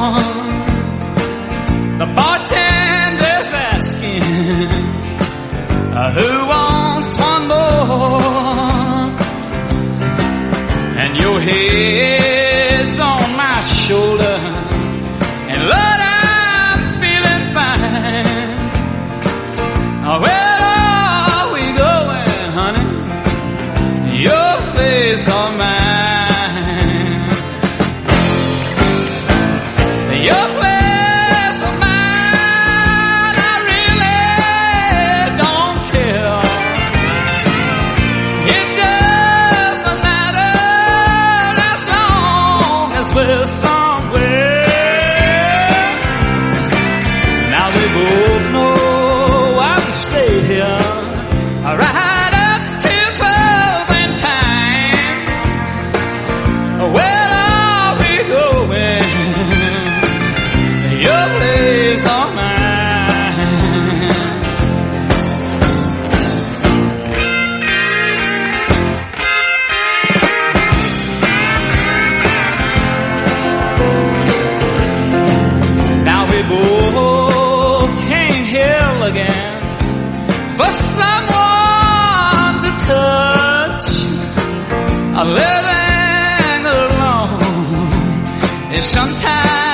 The bartender's asking who wants one more, and your head's on my shoulder, and Lord, I'm feeling fine. Where are we going, honey? Your place or mine? Your place or mine, I really don't care. It doesn't matter as long as we're somewhere. Now we both know why we stayed here, right up till closing time. Where are we going? Your place or mine? Now we both came here again for someone to touch. Living alone is sometimes